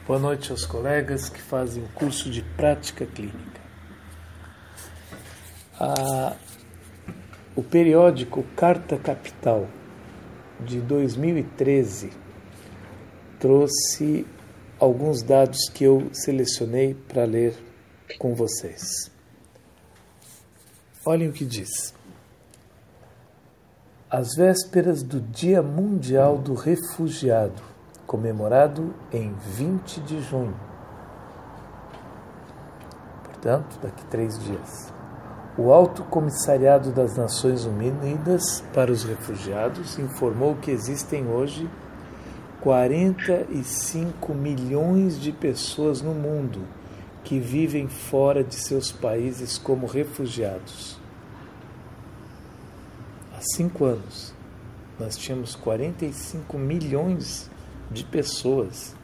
Boa noite aos colegas que fazem o curso de prática clínica. O periódico Carta Capital de 2013 trouxe alguns dados que eu selecionei para ler com vocês. Olhem o que diz. Às vésperas do Dia Mundial do Refugiado, comemorado em 20 de junho. Portanto, daqui 3 dias. O Alto Comissariado das Nações Unidas para os Refugiados informou que existem hoje 45 milhões de pessoas no mundo que vivem fora de seus países como refugiados. Há 5 anos, nós tínhamos 45 milhões de pessoas.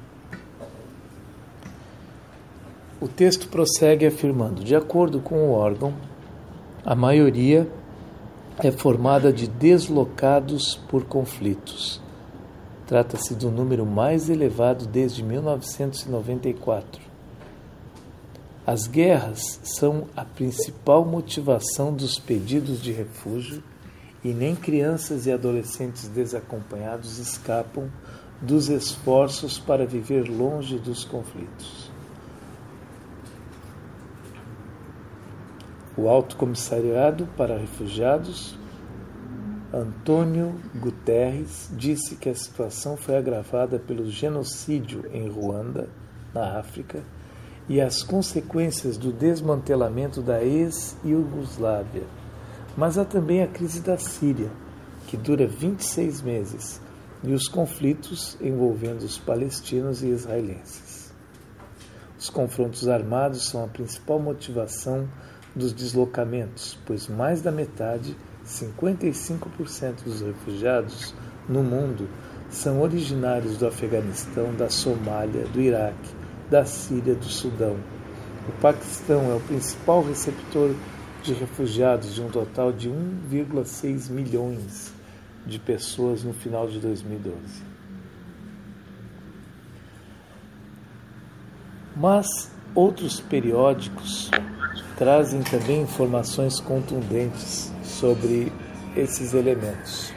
O texto prossegue afirmando: de acordo com o órgão, a maioria é formada de deslocados por conflitos. Trata-se do número mais elevado desde 1994. As guerras são a principal motivação dos pedidos de refúgio e nem crianças e adolescentes desacompanhados escapam dos esforços para viver longe dos conflitos. O Alto Comissariado para Refugiados, Antônio Guterres, disse que a situação foi agravada pelo genocídio em Ruanda, na África, e as consequências do desmantelamento da ex-Iugoslávia. Mas há também a crise da Síria, que dura 26 meses, e os conflitos envolvendo os palestinos e israelenses. Os confrontos armados são a principal motivação dos deslocamentos, pois mais da metade, 55% dos refugiados no mundo, são originários do Afeganistão, da Somália, do Iraque, da Síria, do Sudão. O Paquistão é o principal receptor de refugiados, de um total de 1,6 milhões de pessoas no final de 2012. Mas outros periódicos trazem também informações contundentes sobre esses elementos.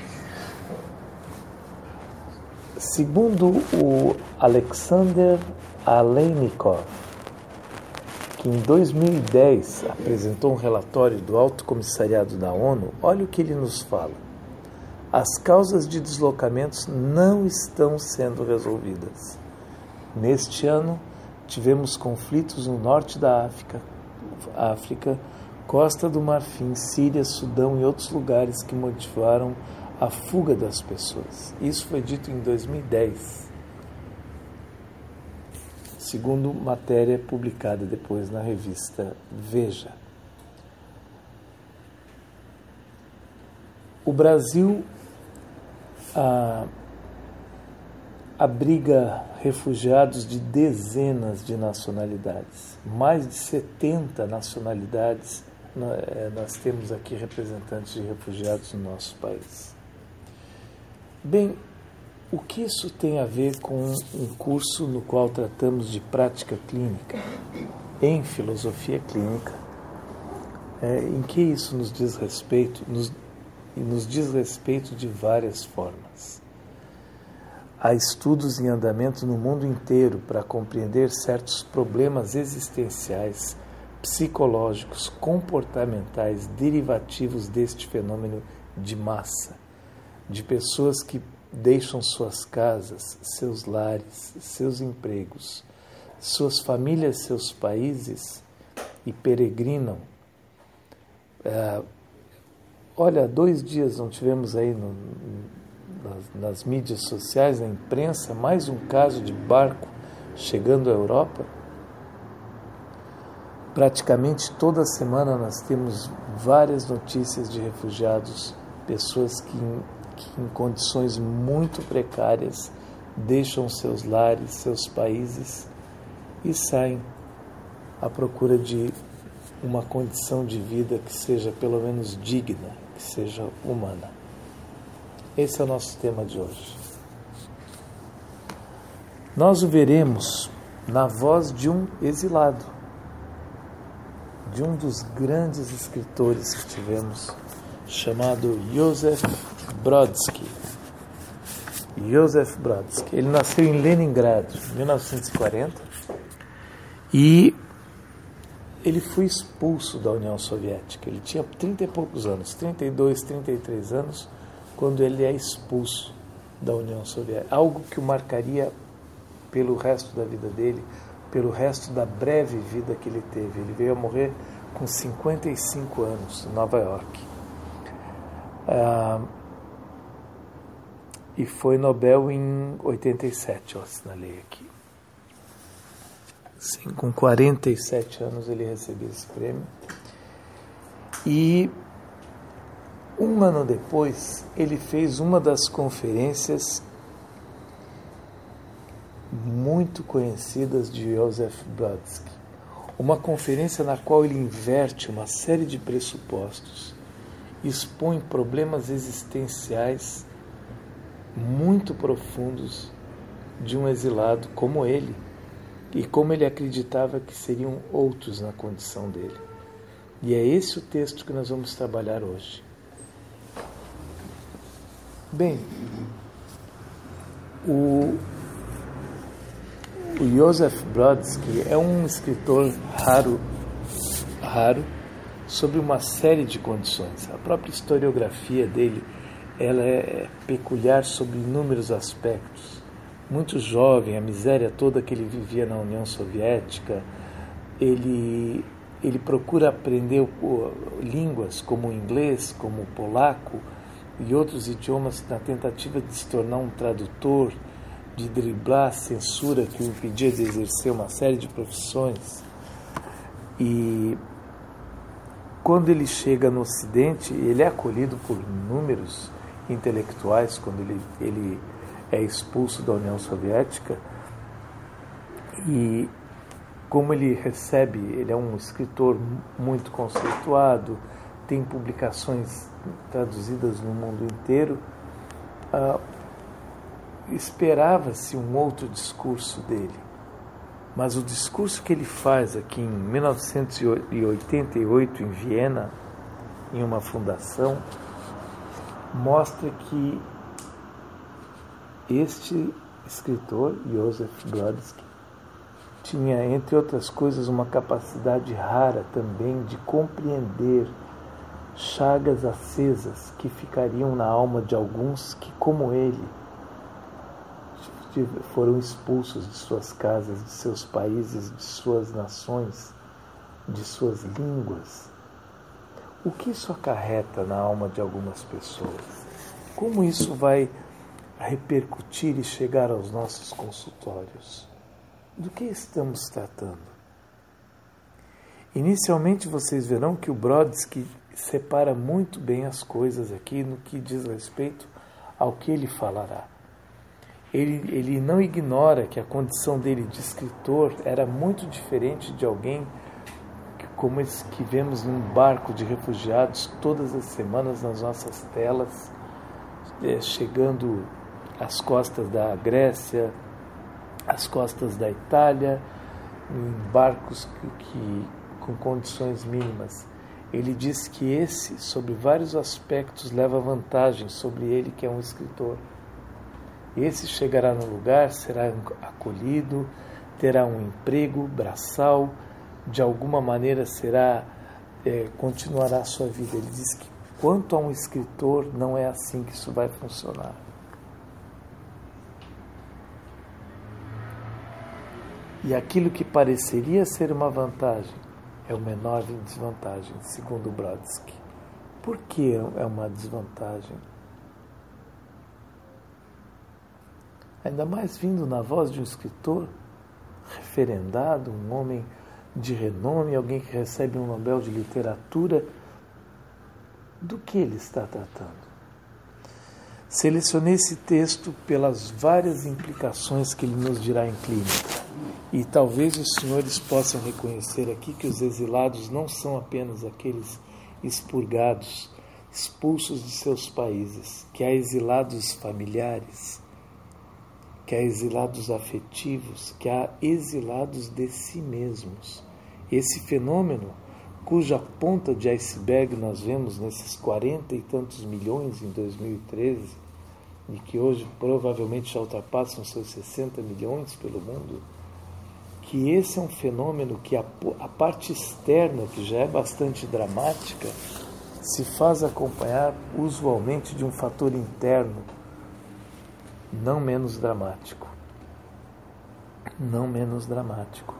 Segundo o Alexander Aleinikov, que em 2010 apresentou um relatório do Alto Comissariado da ONU, olha o que ele nos fala. As causas de deslocamentos não estão sendo resolvidas. Neste ano, tivemos conflitos no norte da África, Costa do Marfim, Síria, Sudão e outros lugares que motivaram a fuga das pessoas. Isso foi dito em 2010, segundo matéria publicada depois na revista Veja. O Brasil abriga refugiados de dezenas de nacionalidades, mais de 70 nacionalidades. Nós temos aqui representantes de refugiados no nosso país. Bem, o que isso tem a ver com um curso no qual tratamos de prática clínica em filosofia clínica? Em que isso nos diz respeito? Nos diz respeito de várias formas. Há estudos em andamento no mundo inteiro para compreender certos problemas existenciais, psicológicos, comportamentais, derivativos deste fenômeno de massa, de pessoas que deixam suas casas, seus lares, seus empregos, suas famílias, seus países e peregrinam. Olha, 2 dias não tivemos aí nas mídias sociais, na imprensa, mais um caso de barco chegando à Europa? Praticamente toda semana nós temos várias notícias de refugiados, pessoas que em condições muito precárias deixam seus lares, seus países e saem à procura de uma condição de vida que seja pelo menos digna, que seja humana. Esse é o nosso tema de hoje. Nós o veremos na voz de um exilado, de um dos grandes escritores que tivemos, chamado Joseph Brodsky. Joseph Brodsky. Ele nasceu em Leningrado, em 1940, e ele foi expulso da União Soviética. Ele tinha 30 e poucos anos, 32, 33 anos, quando ele é expulso da União Soviética. Algo que o marcaria pelo resto da vida dele, pelo resto da breve vida que ele teve. Ele veio a morrer com 55 anos, em Nova York. E foi Nobel em 87, eu assinalei aqui. Sim, com 47 anos ele recebeu esse prêmio. E um ano depois, ele fez uma das conferências muito conhecidas de Joseph Brodsky. Uma conferência na qual ele inverte uma série de pressupostos, expõe problemas existenciais muito profundos de um exilado como ele, e como ele acreditava que seriam outros na condição dele. E é esse o texto que nós vamos trabalhar hoje. Bem, o Joseph Brodsky é um escritor raro sobre uma série de condições. A própria historiografia dele, ela é peculiar sobre inúmeros aspectos. Muito jovem, a miséria toda que ele vivia na União Soviética, ele procura aprender línguas como o inglês, como o polaco e outros idiomas na tentativa de se tornar um tradutor, de driblar a censura que o impedia de exercer uma série de profissões. E quando ele chega no Ocidente, ele é acolhido por inúmeros intelectuais quando ele é expulso da União Soviética. E como ele é um escritor muito conceituado, tem publicações traduzidas no mundo inteiro, esperava-se um outro discurso dele. Mas o discurso que ele faz aqui em 1988 em Viena, em uma fundação, mostra que este escritor, Joseph Brodsky, tinha, entre outras coisas, uma capacidade rara também de compreender chagas acesas que ficariam na alma de alguns que, como ele, foram expulsos de suas casas, de seus países, de suas nações, de suas línguas. O que isso acarreta na alma de algumas pessoas? Como isso vai repercutir e chegar aos nossos consultórios? Do que estamos tratando? Inicialmente vocês verão que o Brodsky separa muito bem as coisas aqui no que diz respeito ao que ele falará. Ele não ignora que a condição dele de escritor era muito diferente de alguém como esse que vemos num barco de refugiados todas as semanas nas nossas telas, chegando às costas da Grécia, às costas da Itália, em barcos com condições mínimas. Ele diz que esse, sobre vários aspectos, leva vantagem sobre ele, que é um escritor. Esse chegará no lugar, será acolhido, terá um emprego braçal, de alguma maneira continuará a sua vida. Ele diz que, quanto a um escritor, não é assim que isso vai funcionar. E aquilo que pareceria ser uma vantagem é uma enorme desvantagem, segundo Brodsky. Por que é uma desvantagem? Ainda mais vindo na voz de um escritor referendado, um homem de renome, alguém que recebe um Nobel de Literatura. Do que ele está tratando? Selecionei esse texto pelas várias implicações que ele nos dirá em clínica. E talvez os senhores possam reconhecer aqui que os exilados não são apenas aqueles expurgados, expulsos de seus países, que há exilados familiares, que há exilados afetivos, que há exilados de si mesmos. Esse fenômeno, cuja ponta de iceberg nós vemos nesses 40 e tantos milhões em 2013, e que hoje provavelmente já ultrapassam seus 60 milhões pelo mundo, que esse é um fenômeno que a parte externa, que já é bastante dramática, se faz acompanhar usualmente de um fator interno não menos dramático. Não menos dramático.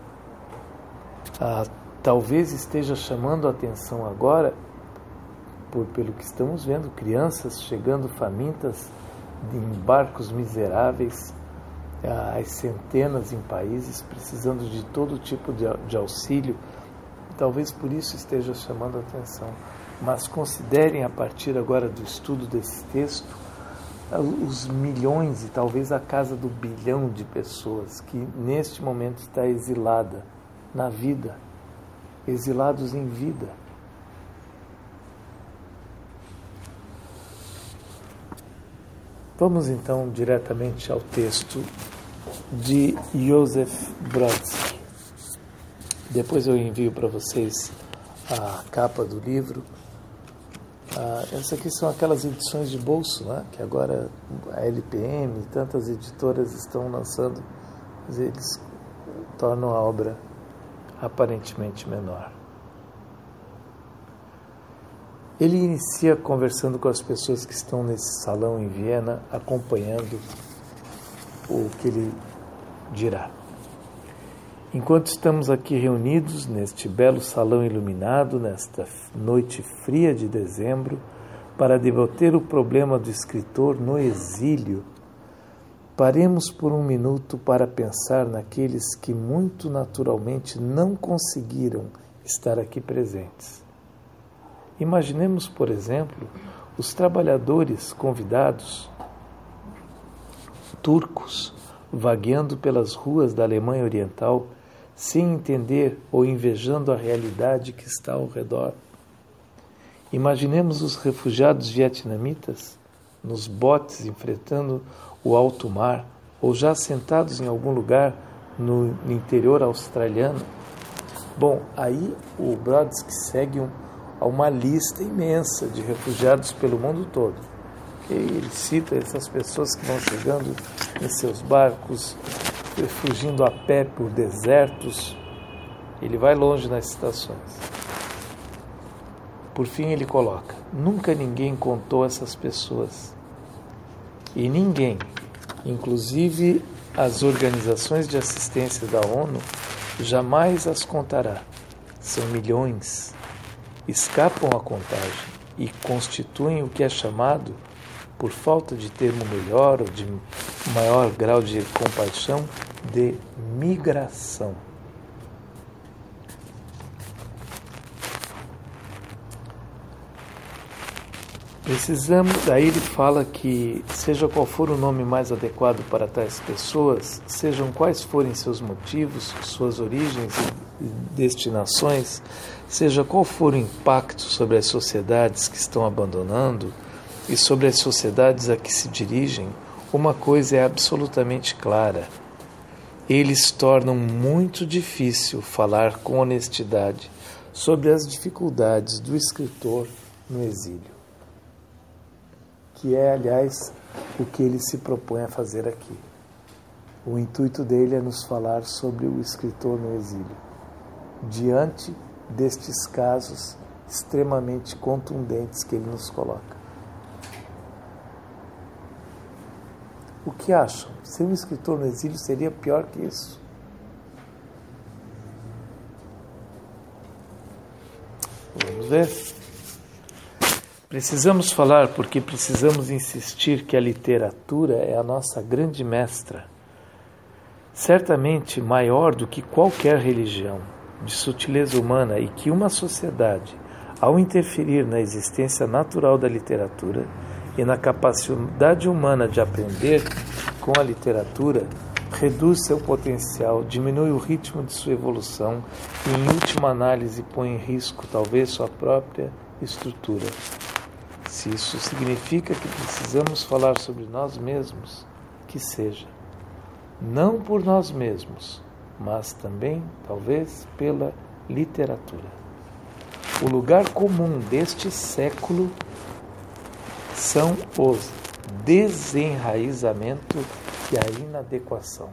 Talvez esteja chamando a atenção agora, pelo que estamos vendo, crianças chegando famintas em barcos miseráveis, às centenas em países, precisando de todo tipo de auxílio. Talvez por isso esteja chamando a atenção. Mas considerem, a partir agora do estudo desse texto, os milhões e talvez a casa do bilhão de pessoas que neste momento está exilada na vida, exilados em vida. Vamos então diretamente ao texto de Joseph Brodsky. Depois eu envio para vocês a capa do livro. Essas aqui são aquelas edições de bolso, né, que agora a LPM e tantas editoras estão lançando, mas eles tornam a obra aparentemente menor. Ele inicia conversando com as pessoas que estão nesse salão em Viena, acompanhando o que ele dirá. Enquanto estamos aqui reunidos neste belo salão iluminado, nesta noite fria de dezembro, para debater o problema do escritor no exílio, paremos por um minuto para pensar naqueles que muito naturalmente não conseguiram estar aqui presentes. Imaginemos, por exemplo, os trabalhadores convidados turcos vagueando pelas ruas da Alemanha Oriental, sem entender ou invejando a realidade que está ao redor. Imaginemos os refugiados vietnamitas nos botes enfrentando o alto mar ou já sentados em algum lugar no interior australiano. Bom, aí o Brodsky segue uma lista imensa de refugiados pelo mundo todo. Ele cita essas pessoas que vão chegando em seus barcos, fugindo a pé por desertos. Ele vai longe nas citações. Por fim ele coloca: nunca ninguém contou essas pessoas. E ninguém, inclusive as organizações de assistência da ONU, jamais as contará. São milhões. Escapam à contagem e constituem o que é chamado, por falta de termo melhor ou de maior grau de compaixão, de migração. Daí ele fala que, seja qual for o nome mais adequado para tais pessoas, sejam quais forem seus motivos, suas origens e destinações, seja qual for o impacto sobre as sociedades que estão abandonando e sobre as sociedades a que se dirigem, uma coisa é absolutamente clara: eles tornam muito difícil falar com honestidade sobre as dificuldades do escritor no exílio, que é, aliás, o que ele se propõe a fazer aqui. O intuito dele é nos falar sobre o escritor no exílio, diante destes casos extremamente contundentes que ele nos coloca. O que acham? Ser um escritor no exílio seria pior que isso? Vamos ver. Precisamos falar porque precisamos insistir que a literatura é a nossa grande mestra, certamente maior do que qualquer religião, de sutileza humana, e que uma sociedade, ao interferir na existência natural da literatura e na capacidade humana de aprender com a literatura, reduz seu potencial, diminui o ritmo de sua evolução e, em última análise, põe em risco, talvez, sua própria estrutura. Se isso significa que precisamos falar sobre nós mesmos, que seja. não por nós mesmos, mas também, talvez, pela literatura. O lugar comum deste século são os desenraizamento e a inadequação.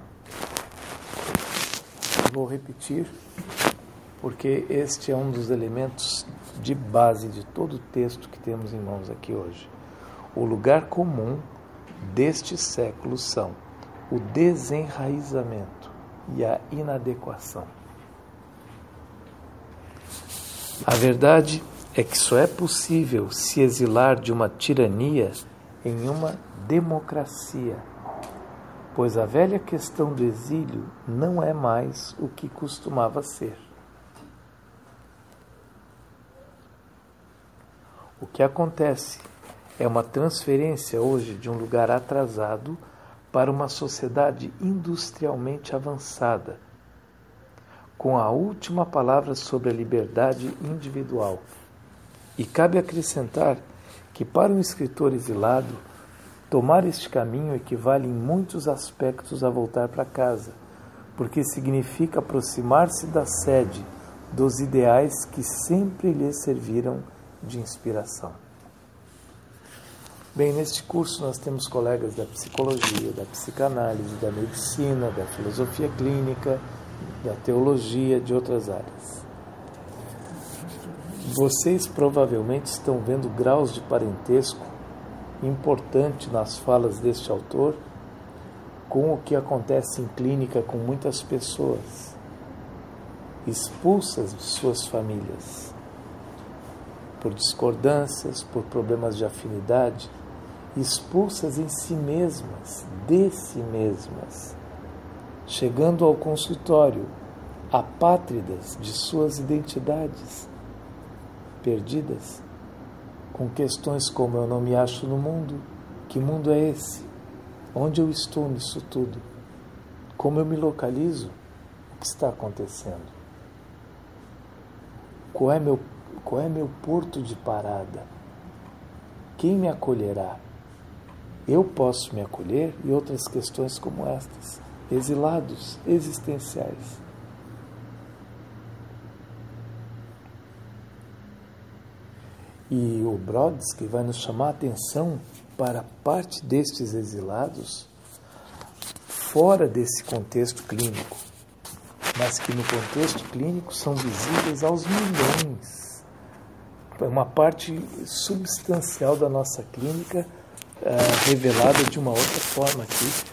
Vou repetir, porque este é um dos elementos de base de todo o texto que temos em mãos aqui hoje. O lugar comum deste século são o desenraizamento e a inadequação. A verdade é que só é possível se exilar de uma tirania em uma democracia, pois a velha questão do exílio não é mais o que costumava ser. O que acontece é uma transferência hoje de um lugar atrasado para uma sociedade industrialmente avançada, com a última palavra sobre a liberdade individual. E cabe acrescentar que para um escritor exilado, tomar este caminho equivale em muitos aspectos a voltar para casa, porque significa aproximar-se da sede, dos ideais que sempre lhe serviram de inspiração. Bem, neste curso nós temos colegas da psicologia, da psicanálise, da medicina, da filosofia clínica, da teologia, de outras áreas. Vocês provavelmente estão vendo graus de parentesco importante nas falas deste autor com o que acontece em clínica com muitas pessoas expulsas de suas famílias por discordâncias, por problemas de afinidade, expulsas em si mesmas, de si mesmas, chegando ao consultório apátridas de suas identidades, perdidas, com questões como: eu não me acho no mundo, que mundo é esse? Onde eu estou nisso tudo? Como eu me localizo? O que está acontecendo? Qual é meu porto de parada? Quem me acolherá? Eu posso me acolher? E outras questões como estas, exilados, existenciais. E o Brodsky vai nos chamar a atenção para parte destes exilados fora desse contexto clínico, mas que no contexto clínico são visíveis aos milhões. É uma parte substancial da nossa clínica revelada de uma outra forma aqui.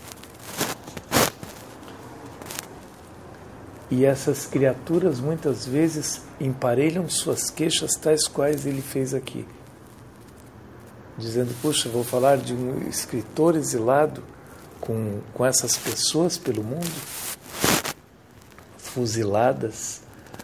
E essas criaturas muitas vezes emparelham suas queixas tais quais ele fez aqui, dizendo: puxa, vou falar de um escritor exilado com essas pessoas pelo mundo, fuziladas,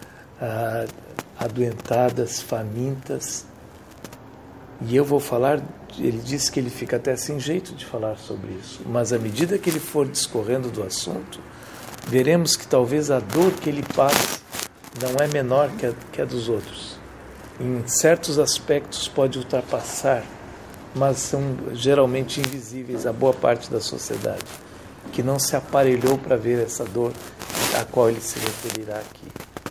adoentadas, famintas, e eu vou falar. Ele disse que ele fica até sem jeito de falar sobre isso, mas à medida que ele for discorrendo do assunto, veremos que talvez a dor que ele passa não é menor que a dos outros. Em certos aspectos pode ultrapassar, mas são geralmente invisíveis a boa parte da sociedade, que não se aparelhou para ver essa dor a qual ele se referirá aqui.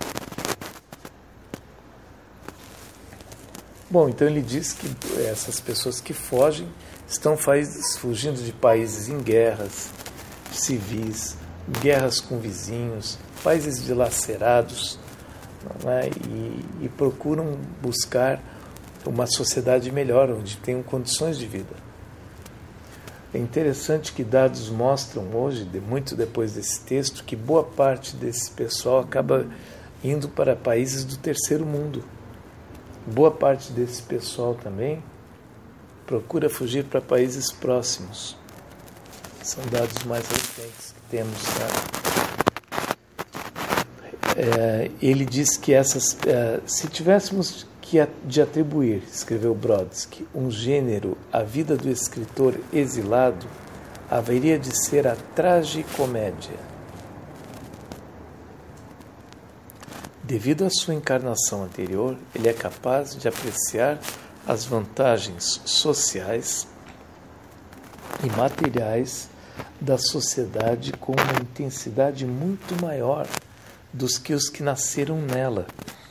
Bom, então ele diz que essas pessoas que fogem estão fugindo de países em guerras civis, guerras com vizinhos, países dilacerados, não é? E procuram buscar uma sociedade melhor, onde tenham condições de vida. É interessante que dados mostram hoje, muito depois desse texto, que boa parte desse pessoal acaba indo para países do terceiro mundo. Boa parte desse pessoal também procura fugir para países próximos. São dados mais recentes que temos. Ele diz que se tivéssemos de atribuir, escreveu Brodsky, um gênero à vida do escritor exilado, haveria de ser a tragicomédia. Devido à sua encarnação anterior, ele é capaz de apreciar as vantagens sociais e materiais da sociedade com uma intensidade muito maior dos que os que nasceram nela.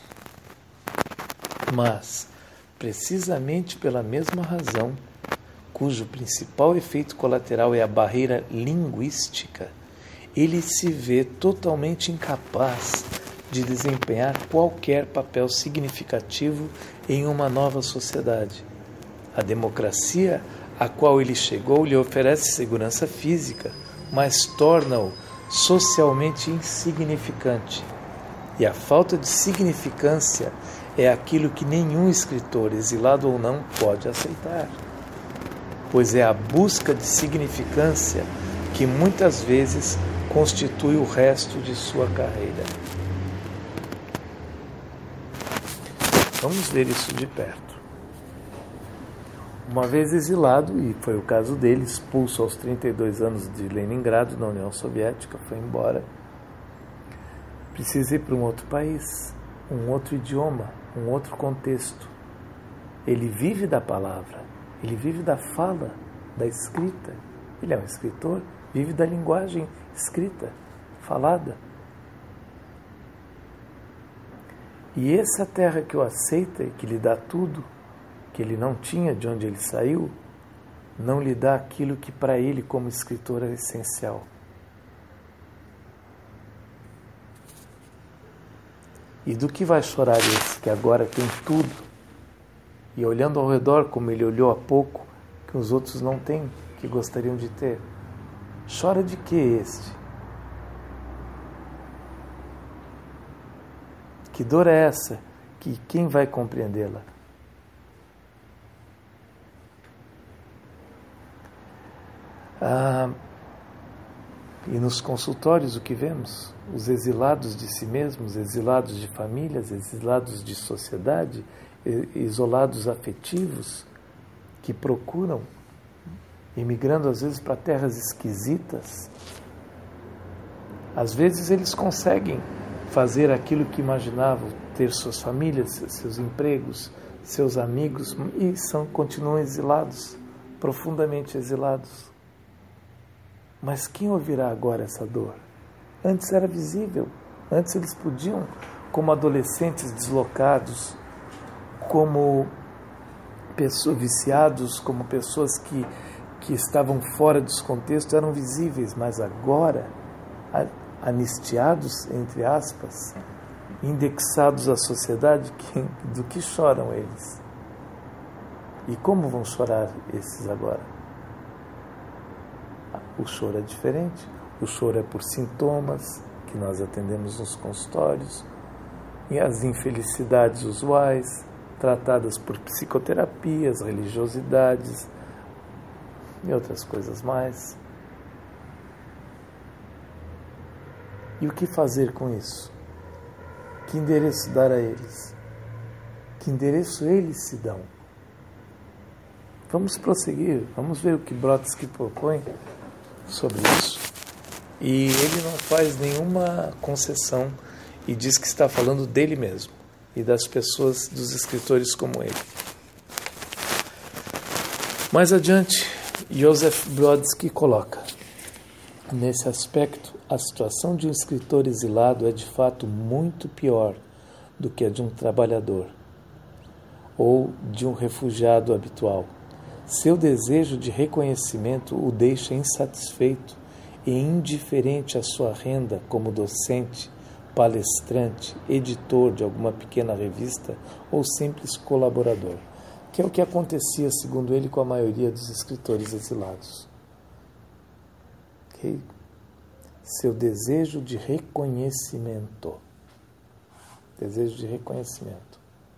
Mas, precisamente pela mesma razão, cujo principal efeito colateral é a barreira linguística, ele se vê totalmente incapaz de desempenhar qualquer papel significativo em uma nova sociedade. A democracia a qual ele chegou lhe oferece segurança física, mas torna-o socialmente insignificante. E a falta de significância é aquilo que nenhum escritor, exilado ou não, pode aceitar. Pois é a busca de significância que muitas vezes constitui o resto de sua carreira. Vamos ver isso de perto. Uma vez exilado, e foi o caso dele, expulso aos 32 anos de Leningrado, na União Soviética, foi embora, precisa ir para um outro país, um outro idioma, um outro contexto. Ele vive da palavra, ele vive da fala, da escrita. Ele é um escritor, vive da linguagem escrita, falada. E essa terra que o aceita e que lhe dá tudo, que ele não tinha de onde ele saiu, não lhe dá aquilo que para ele como escritor é essencial. E do que vai chorar esse que agora tem tudo, e olhando ao redor como ele olhou há pouco, que os outros não têm, que gostariam de ter? Chora de que este? Que dor é essa? Que quem vai compreendê-la? E nos consultórios o que vemos? Os exilados de si mesmos, exilados de famílias, exilados de sociedade, isolados afetivos, que procuram, imigrando às vezes para terras esquisitas. Às vezes eles conseguem fazer aquilo que imaginavam, ter suas famílias, seus empregos, seus amigos, e continuam exilados, profundamente exilados. Mas quem ouvirá agora essa dor? Antes era visível, antes eles podiam, como adolescentes deslocados, como pessoas viciados, como pessoas que estavam fora dos contextos, eram visíveis, mas agora, anistiados, entre aspas, indexados à sociedade, do que choram eles? E como vão chorar esses agora? O choro é diferente. O choro é por sintomas que nós atendemos nos consultórios, e as infelicidades usuais, tratadas por psicoterapias, religiosidades e outras coisas mais. E o que fazer com isso? Que endereço dar a eles? Que endereço eles se dão? Vamos prosseguir, vamos ver o que Brodsky propõe sobre isso. E ele não faz nenhuma concessão e diz que está falando dele mesmo e das pessoas, dos escritores como ele. Mais adiante, Joseph Brodsky coloca: nesse aspecto, a situação de um escritor exilado é de fato muito pior do que a de um trabalhador ou de um refugiado habitual. Seu desejo de reconhecimento o deixa insatisfeito e indiferente à sua renda como docente, palestrante, editor de alguma pequena revista ou simples colaborador, que é o que acontecia, segundo ele, com a maioria dos escritores exilados. Okay? Seu desejo de reconhecimento. Desejo de reconhecimento.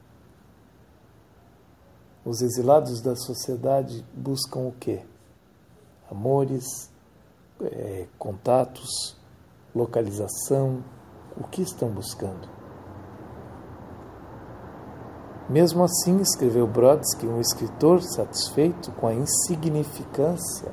Os exilados da sociedade buscam o quê? Amores, contatos, localização. O que estão buscando? Mesmo assim, escreveu Brodsky, um escritor satisfeito com a insignificância,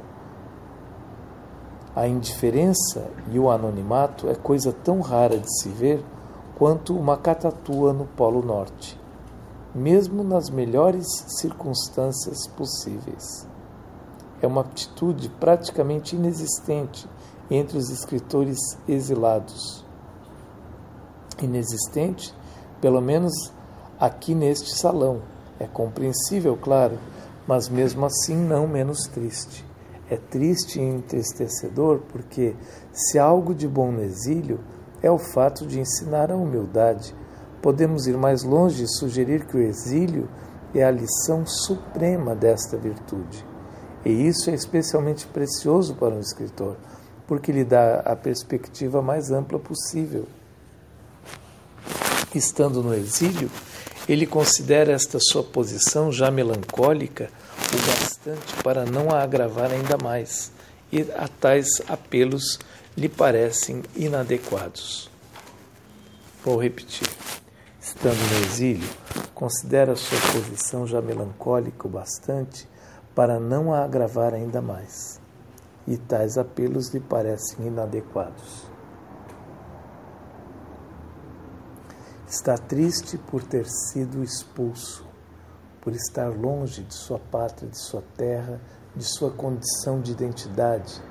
a indiferença e o anonimato é coisa tão rara de se ver quanto uma catatua no Polo Norte, mesmo nas melhores circunstâncias possíveis. é uma aptitude praticamente inexistente entre os escritores exilados. Inexistente, pelo menos aqui neste salão. É compreensível, claro, mas mesmo assim não menos triste. É triste e entristecedor porque, se há algo de bom no exílio, é o fato de ensinar a humildade. Podemos ir mais longe e sugerir que o exílio é a lição suprema desta virtude. E isso é especialmente precioso para um escritor, porque lhe dá a perspectiva mais ampla possível. Estando no exílio, ele considera esta sua posição já melancólica o bastante para não a agravar ainda mais, e a tais apelos lhe parecem inadequados. Vou repetir. Estando no exílio, considera sua posição já melancólica o bastante para não a agravar ainda mais, e tais apelos lhe parecem inadequados. Está triste por ter sido expulso, por estar longe de sua pátria, de sua terra, de sua condição de identidade.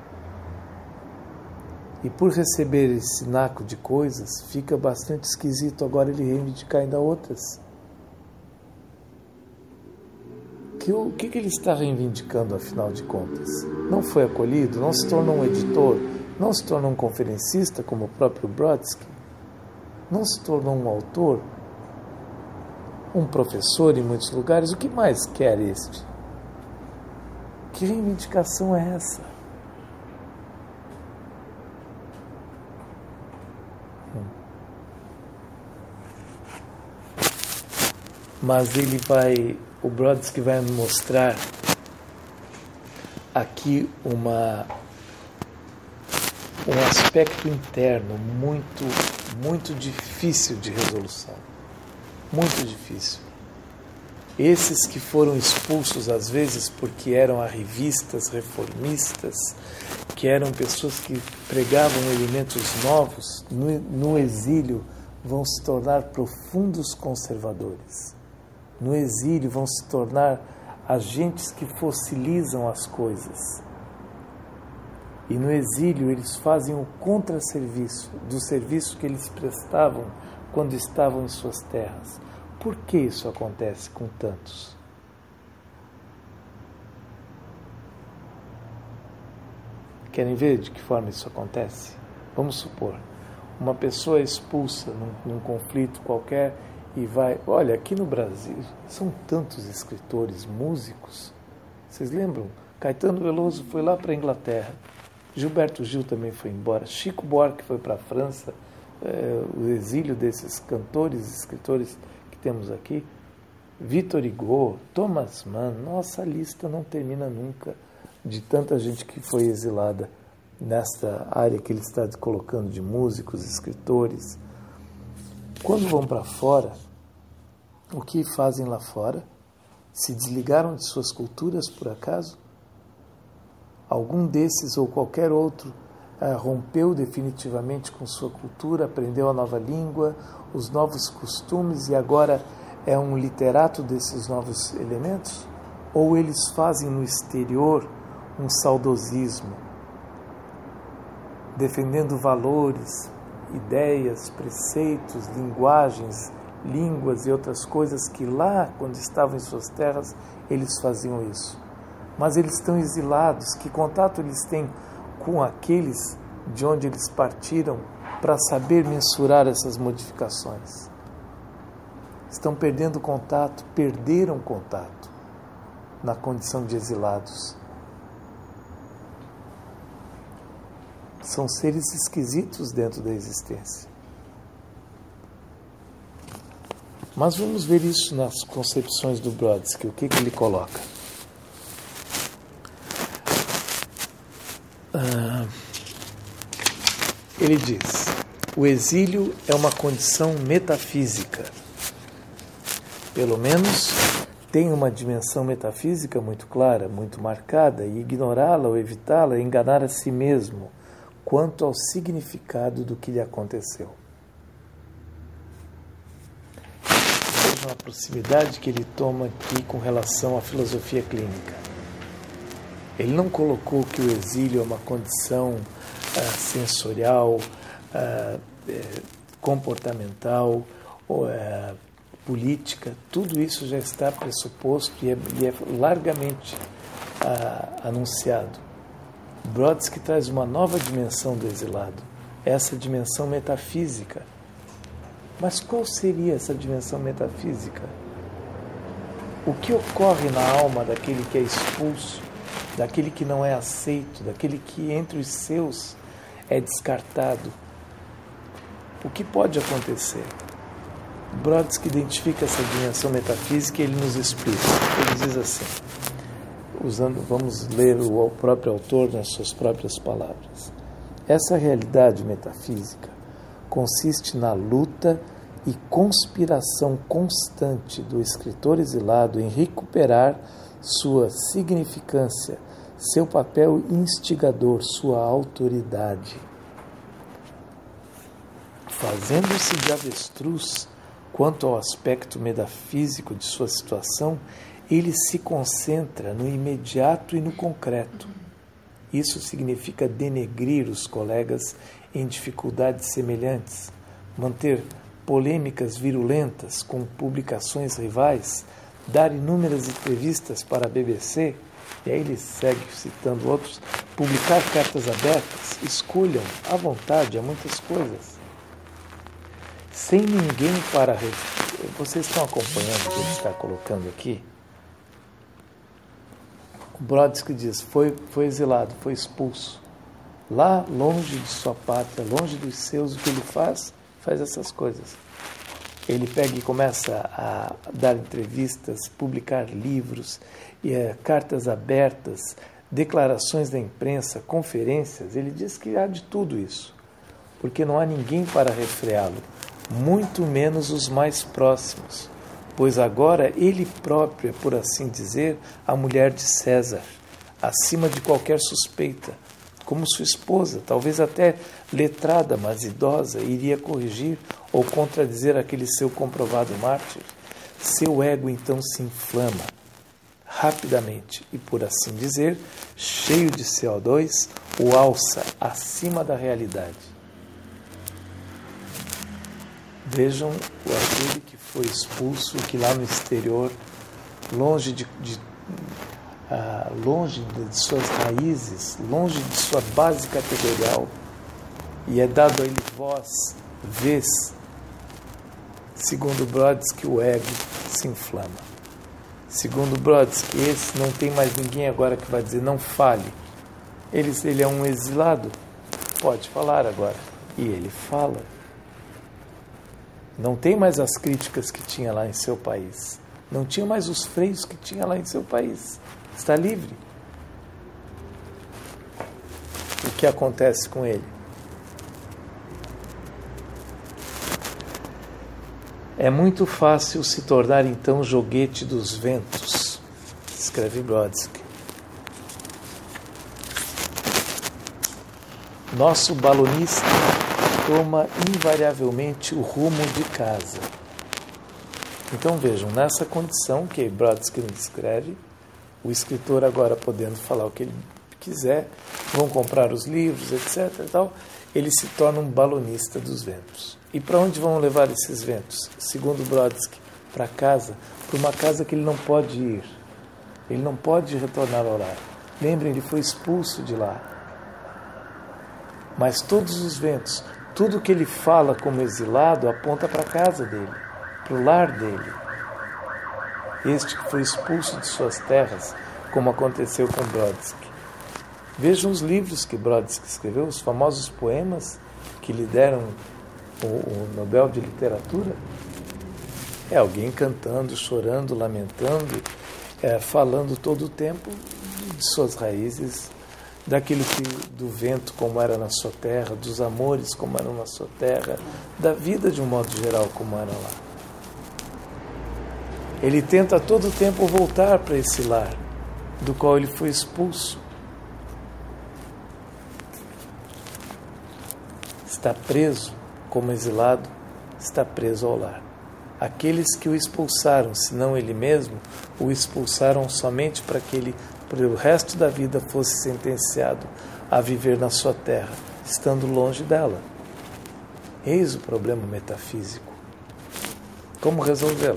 E por receber esse naco de coisas, fica bastante esquisito agora ele reivindicar ainda outras. O que ele está reivindicando, afinal de contas? Não foi acolhido? Não se tornou um editor? Não se tornou um conferencista, como o próprio Brodsky? Não se tornou um autor? Um professor em muitos lugares? O que mais quer este? Que reivindicação é essa? Mas o Brodsky vai mostrar aqui um aspecto interno muito difícil de resolução. Muito difícil. Esses que foram expulsos às vezes porque eram arrivistas, reformistas, que eram pessoas que pregavam elementos novos, no exílio vão se tornar profundos conservadores. No exílio vão se tornar agentes que fossilizam as coisas. E no exílio eles fazem o contrasserviço do serviço que eles prestavam quando estavam em suas terras. Por que isso acontece com tantos? Querem ver de que forma isso acontece? Vamos supor, uma pessoa é expulsa num conflito qualquer e vai... Olha, aqui no Brasil são tantos escritores, músicos. Vocês lembram? Caetano Veloso foi lá para a Inglaterra. Gilberto Gil também foi embora. Chico Buarque foi para a França. O exílio desses cantores, escritores que temos aqui. Victor Hugo, Thomas Mann. Nossa, a lista não termina nunca de tanta gente que foi exilada nesta área que ele está colocando de músicos, escritores. Quando vão para fora, o que fazem lá fora? Se desligaram de suas culturas, por acaso? Algum desses ou qualquer outro rompeu definitivamente com sua cultura, aprendeu a nova língua, os novos costumes e agora é um literato desses novos elementos? Ou eles fazem no exterior um saudosismo, defendendo valores, ideias, preceitos, linguagens, línguas e outras coisas que lá, quando estavam em suas terras, eles faziam isso. Mas eles estão exilados. Que contato eles têm com aqueles de onde eles partiram para saber mensurar essas modificações? Estão perdendo contato, perderam contato na condição de exilados. São seres esquisitos dentro da existência. Mas vamos ver isso nas concepções do Brodsky, o que ele coloca. Ele diz: o exílio é uma condição metafísica. Pelo menos tem uma dimensão metafísica muito clara, muito marcada, e ignorá-la ou evitá-la é enganar a si mesmo quanto ao significado do que lhe aconteceu. Vejam a proximidade que ele toma aqui com relação à filosofia clínica. Ele não colocou que o exílio é uma condição sensorial, comportamental, política. Tudo isso já está pressuposto e é largamente anunciado. Brodsky traz uma nova dimensão do exilado, essa dimensão metafísica. Mas qual seria essa dimensão metafísica? O que ocorre na alma daquele que é expulso, daquele que não é aceito, daquele que entre os seus é descartado? O que pode acontecer? Brodsky identifica essa dimensão metafísica e ele nos explica. Ele diz assim, vamos ler o próprio autor nas suas próprias palavras. Essa realidade metafísica consiste na luta e conspiração constante do escritor exilado em recuperar sua significância, seu papel instigador, sua autoridade. Fazendo-se de avestruz quanto ao aspecto metafísico de sua situação, ele se concentra no imediato e no concreto. Isso significa denegrir os colegas em dificuldades semelhantes, manter polêmicas virulentas com publicações rivais, dar inúmeras entrevistas para a BBC, e aí ele segue citando outros, publicar cartas abertas, escolham à vontade, há muitas coisas. Sem ninguém para... Vocês estão acompanhando o que ele está colocando aqui? O Brodsky diz, foi exilado, foi expulso. Lá, longe de sua pátria, longe dos seus, o que ele faz essas coisas. Ele pega e começa a dar entrevistas, publicar livros, cartas abertas, declarações da imprensa, conferências. Ele diz que há de tudo isso, porque não há ninguém para refreá-lo, muito menos os mais próximos, pois agora ele próprio é, por assim dizer, a mulher de César, acima de qualquer suspeita, como sua esposa, talvez até letrada, mas idosa, iria corrigir ou contradizer aquele seu comprovado mártir. Seu ego então se inflama rapidamente e, por assim dizer, cheio de CO2, o alça acima da realidade. Vejam aquele que foi expulso, que lá no exterior, longe de suas raízes, longe de sua base categorial, e é dado a ele voz, vez. Segundo Brodsky, o ego se inflama. Segundo Brodsky, esse não tem mais ninguém agora que vai dizer, não fale. Ele é um exilado, pode falar agora. E ele fala. Não tem mais as críticas que tinha lá em seu país. Não tinha mais os freios que tinha lá em seu país. Está livre. O que acontece com ele? É muito fácil se tornar então joguete dos ventos, escreve Brodsky. Nosso balonista toma invariavelmente o rumo de casa. Então vejam, nessa condição que Brodsky descreve, o escritor agora podendo falar o que ele quiser, vão comprar os livros, etc. e tal, ele se torna um balonista dos ventos. E para onde vão levar esses ventos? Segundo Brodsky, para casa, para uma casa que ele não pode ir. Ele não pode retornar ao lar. Lembrem, ele foi expulso de lá. Mas todos os ventos, tudo que ele fala como exilado, aponta para a casa dele, para o lar dele. Este que foi expulso de suas terras, como aconteceu com Brodsky. Vejam os livros que Brodsky escreveu, os famosos poemas que lhe deram o Nobel de Literatura. É alguém cantando, chorando, lamentando, falando todo o tempo de suas raízes, daquilo do vento como era na sua terra, dos amores como eram na sua terra, da vida de um modo geral como era lá. Ele tenta a todo tempo voltar para esse lar, do qual ele foi expulso. Está preso, como exilado, está preso ao lar. Aqueles que o expulsaram, senão ele mesmo, o expulsaram somente para que ele o resto da vida fosse sentenciado a viver na sua terra, estando longe dela. Eis o problema metafísico. Como resolvê-lo?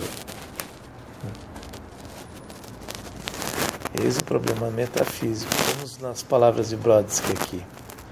Eis o problema metafísico. Vamos nas palavras de Brodsky aqui.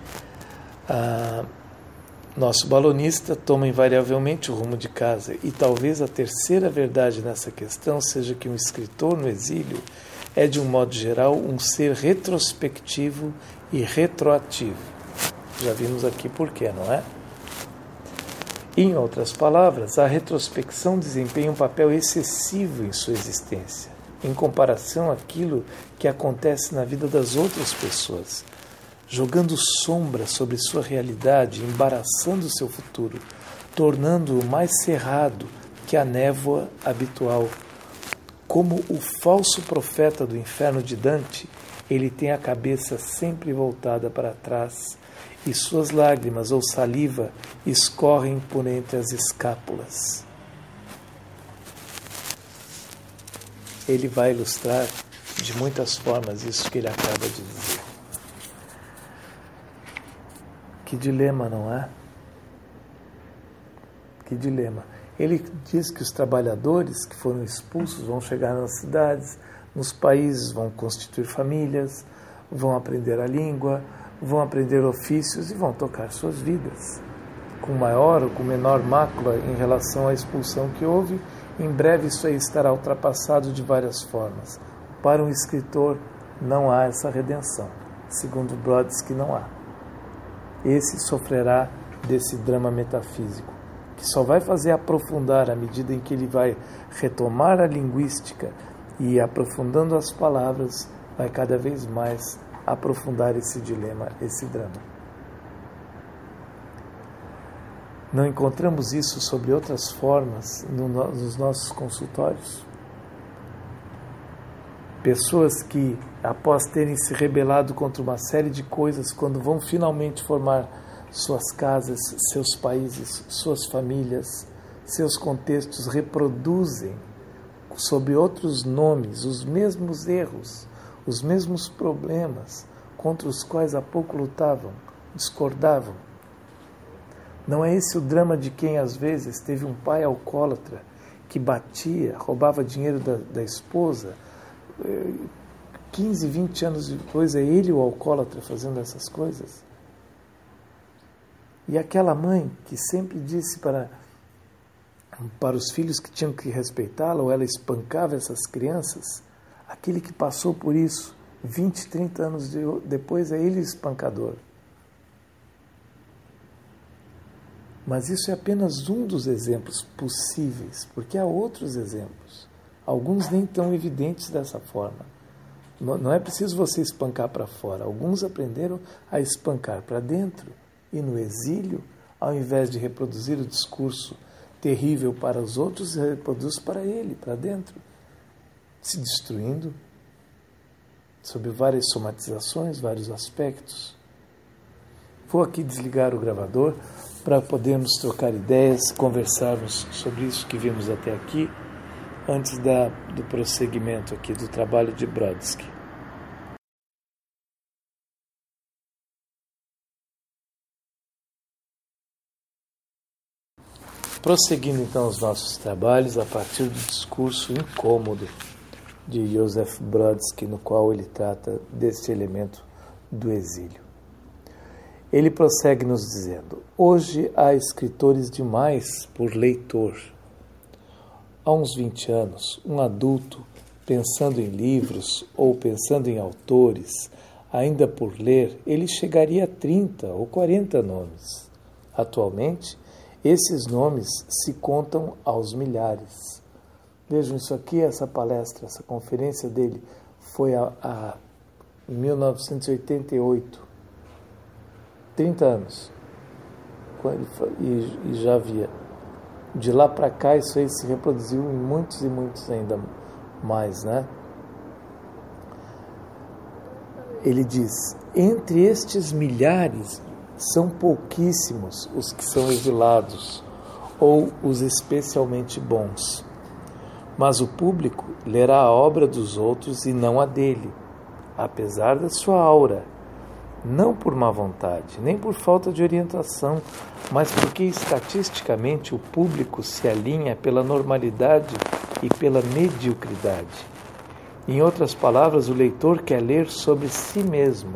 Nosso balonista toma invariavelmente o rumo de casa, e talvez a terceira verdade nessa questão seja que um escritor no exílio é, de um modo geral, um ser retrospectivo e retroativo. Já vimos aqui por quê, não é? Em outras palavras, a retrospecção desempenha um papel excessivo em sua existência, em comparação àquilo que acontece na vida das outras pessoas, jogando sombra sobre sua realidade, embaraçando seu futuro, tornando-o mais cerrado que a névoa habitual. Como o falso profeta do inferno de Dante, ele tem a cabeça sempre voltada para trás, e suas lágrimas ou saliva escorrem por entre as escápulas. Ele vai ilustrar de muitas formas isso que ele acaba de dizer. Que dilema, não é? Que dilema. Ele diz que os trabalhadores que foram expulsos vão chegar nas cidades, nos países, vão constituir famílias, vão aprender a língua, vão aprender ofícios e vão tocar suas vidas. Com maior ou com menor mácula em relação à expulsão que houve, em breve isso aí estará ultrapassado de várias formas. Para um escritor não há essa redenção. Segundo Brodsky, não há. Esse sofrerá desse drama metafísico, que só vai fazer aprofundar à medida em que ele vai retomar a linguística e, aprofundando as palavras, vai cada vez mais aprofundar esse dilema, esse drama. Não encontramos isso sob outras formas nos nossos consultórios? Pessoas que, após terem se rebelado contra uma série de coisas, quando vão finalmente formar suas casas, seus países, suas famílias, seus contextos, reproduzem sob outros nomes os mesmos erros, os mesmos problemas contra os quais há pouco lutavam, discordavam. Não é esse o drama de quem às vezes teve um pai alcoólatra que batia, roubava dinheiro da esposa, 15, 20 anos depois é ele o alcoólatra fazendo essas coisas? E aquela mãe que sempre disse para os filhos que tinham que respeitá-la, ou ela espancava essas crianças, aquele que passou por isso 20, 30 anos depois é ele o espancador. Mas isso é apenas um dos exemplos possíveis, porque há outros exemplos, alguns nem tão evidentes dessa forma. Não é preciso você espancar para fora, alguns aprenderam a espancar para dentro, e no exílio, ao invés de reproduzir o discurso terrível para os outros, reproduz para ele, para dentro, se destruindo, sob várias somatizações, vários aspectos. Vou aqui desligar o gravador para podermos trocar ideias, conversarmos sobre isso que vimos até aqui, antes do prosseguimento aqui do trabalho de Brodsky. Prosseguindo então os nossos trabalhos a partir do discurso incômodo de Joseph Brodsky, no qual ele trata deste elemento do exílio. Ele prossegue nos dizendo: hoje há escritores demais por leitor. Há uns 20 anos, um adulto, pensando em livros ou pensando em autores, ainda por ler, ele chegaria a 30 ou 40 nomes. Atualmente, esses nomes se contam aos milhares. Vejam isso aqui, essa palestra, essa conferência dele foi em 1988. 30 anos. E já havia. De lá para cá, isso aí se reproduziu em muitos e muitos ainda mais, né? Ele diz: entre estes milhares, são pouquíssimos os que são exilados, ou os especialmente bons. Mas o público lerá a obra dos outros e não a dele. apesar da sua aura, não por má vontade, nem por falta de orientação, mas porque estatisticamente o público se alinha pela normalidade e pela mediocridade. Em outras palavras, o leitor quer ler sobre si mesmo.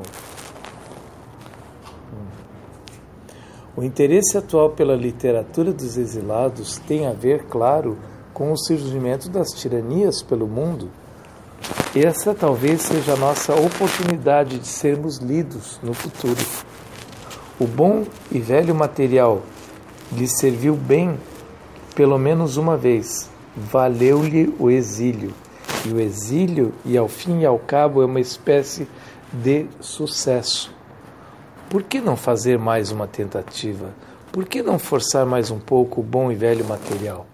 O interesse atual pela literatura dos exilados tem a ver, claro, com o surgimento das tiranias pelo mundo. Essa talvez seja a nossa oportunidade de sermos lidos no futuro. O bom e velho material lhe serviu bem pelo menos uma vez. Valeu-lhe o exílio. E o exílio, e ao fim e ao cabo, é uma espécie de sucesso. Por que não fazer mais uma tentativa? Por que não forçar mais um pouco o bom e velho material?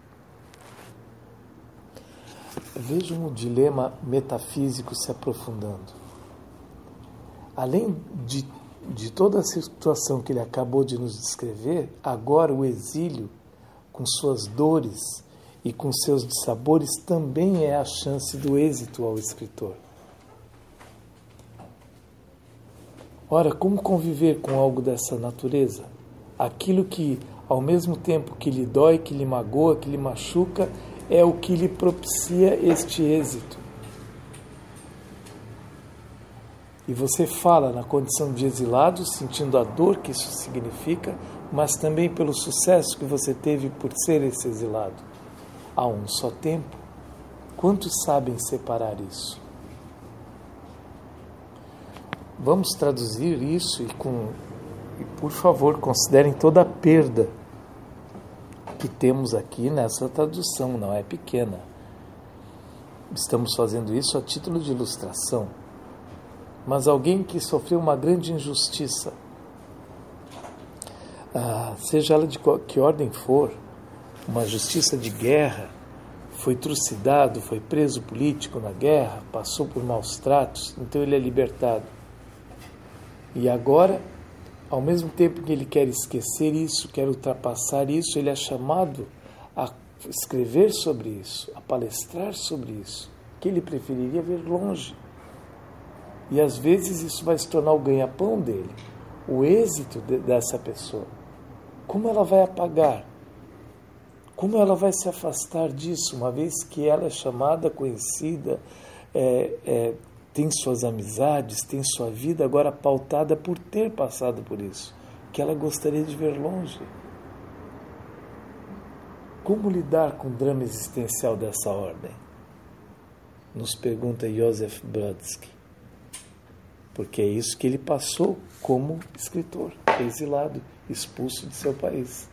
Vejam o dilema metafísico se aprofundando. Além de toda a situação que ele acabou de nos descrever, agora o exílio, com suas dores e com seus dissabores, também é a chance do êxito ao escritor. Ora, como conviver com algo dessa natureza? Aquilo que, ao mesmo tempo que lhe dói, que lhe magoa, que lhe machuca, é o que lhe propicia este êxito. E você fala na condição de exilado, sentindo a dor que isso significa, mas também pelo sucesso que você teve por ser esse exilado. A um só tempo. Quantos sabem separar isso? Vamos traduzir isso e, por favor, considerem toda a perda que temos aqui nessa tradução, não é pequena. Estamos fazendo isso a título de ilustração. Mas alguém que sofreu uma grande injustiça, seja ela de que ordem for, uma justiça de guerra, foi trucidado, foi preso político na guerra, passou por maus tratos, então ele é libertado. E agora, ao mesmo tempo que ele quer esquecer isso, quer ultrapassar isso, ele é chamado a escrever sobre isso, a palestrar sobre isso, que ele preferiria ver longe. E às vezes isso vai se tornar o ganha-pão dele, o êxito dessa pessoa. Como ela vai apagar? Como ela vai se afastar disso, uma vez que ela é chamada, conhecida, tem suas amizades, tem sua vida agora pautada por ter passado por isso, que ela gostaria de ver longe. Como lidar com o drama existencial dessa ordem? Nos pergunta Joseph Brodsky. Porque é isso que ele passou como escritor, exilado, expulso de seu país.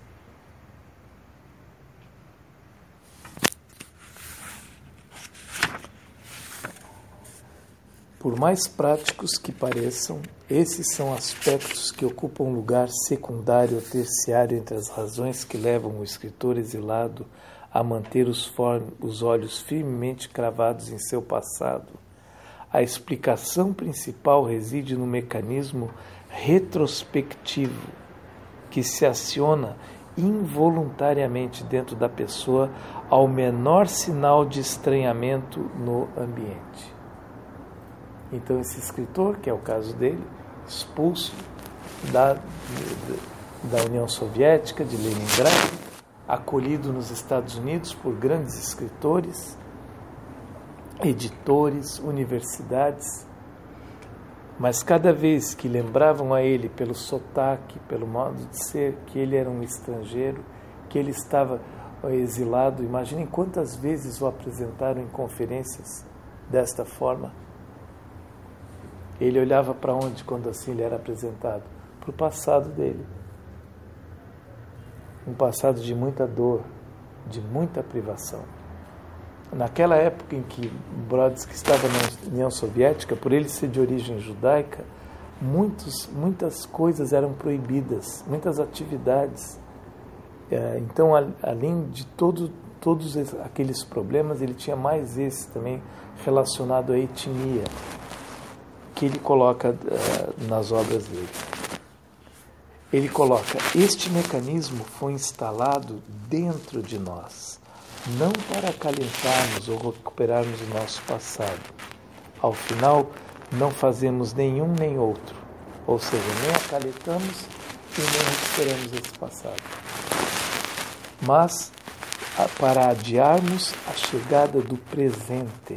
Por mais práticos que pareçam, esses são aspectos que ocupam lugar secundário ou terciário entre as razões que levam o escritor exilado a manter os olhos firmemente cravados em seu passado. A explicação principal reside no mecanismo retrospectivo, que se aciona involuntariamente dentro da pessoa ao menor sinal de estranhamento no ambiente. Então esse escritor, que é o caso dele, expulso da União Soviética, de Leningrado, acolhido nos Estados Unidos por grandes escritores, editores, universidades, mas cada vez que lembravam a ele pelo sotaque, pelo modo de ser, que ele era um estrangeiro, que ele estava exilado, imaginem quantas vezes o apresentaram em conferências desta forma. Ele olhava para onde quando assim ele era apresentado? Para o passado dele. Um passado de muita dor, de muita privação. Naquela época em que Brodsky estava na União Soviética, por ele ser de origem judaica, muitas coisas eram proibidas, muitas atividades. Então, além de todos aqueles problemas, ele tinha mais esse também relacionado à etnia, que ele coloca nas obras dele. Ele coloca: este mecanismo foi instalado dentro de nós, não para acalentarmos ou recuperarmos o nosso passado. Ao final, não fazemos nenhum nem outro, ou seja, nem acalentamos e nem recuperamos esse passado. Mas para adiarmos a chegada do presente.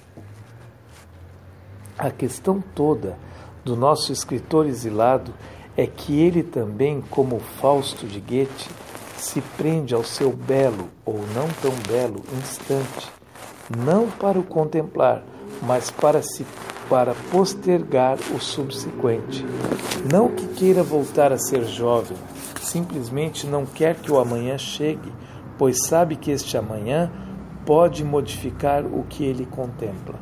A questão toda do nosso escritor exilado é que ele também, como Fausto de Goethe, se prende ao seu belo ou não tão belo instante, não para o contemplar, mas para postergar o subsequente. Não que queira voltar a ser jovem, simplesmente não quer que o amanhã chegue, pois sabe que este amanhã pode modificar o que ele contempla.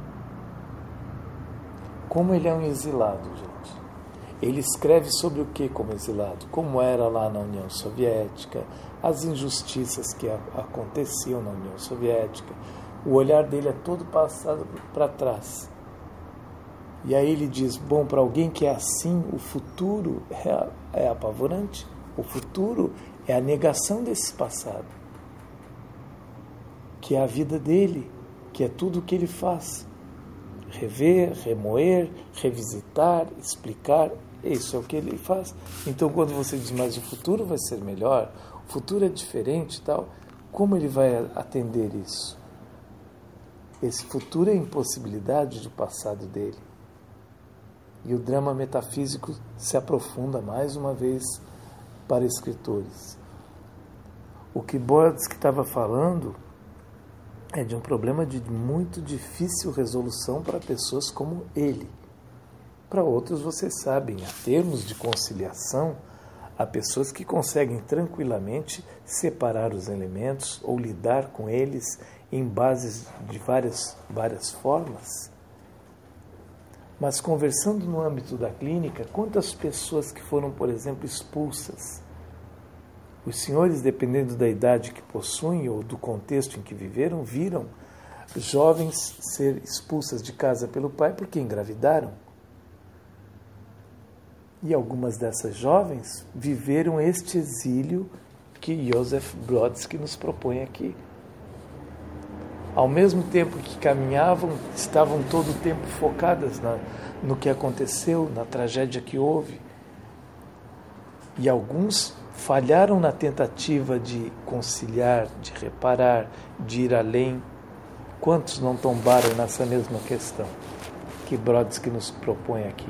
Como ele é um exilado, gente. Ele escreve sobre o que como exilado? Como era lá na União Soviética, as injustiças que aconteciam na União Soviética. O olhar dele é todo passado para trás. E aí ele diz, bom, para alguém que é assim, o futuro é apavorante. O futuro é a negação desse passado, que é a vida dele, que é tudo o que ele faz. Rever, remoer, revisitar, explicar, isso é o que ele faz. Então, quando você diz, mas o futuro vai ser melhor, o futuro é diferente e tal, como ele vai atender isso? Esse futuro é a impossibilidade do passado dele. E o drama metafísico se aprofunda mais uma vez para escritores. O que Brodsky estava falando é de um problema de muito difícil resolução para pessoas como ele. Para outros, vocês sabem, há termos de conciliação, há pessoas que conseguem tranquilamente separar os elementos ou lidar com eles em bases de várias formas. Mas conversando no âmbito da clínica, quantas pessoas que foram, por exemplo, expulsas? Os senhores, dependendo da idade que possuem ou do contexto em que viveram, viram jovens ser expulsas de casa pelo pai porque engravidaram. E algumas dessas jovens viveram este exílio que Joseph Brodsky nos propõe aqui. Ao mesmo tempo que caminhavam, estavam todo o tempo focadas no que aconteceu, na tragédia que houve. E alguns falharam na tentativa de conciliar, de reparar, de ir além. Quantos não tombaram nessa mesma questão que Brodsky nos propõe aqui?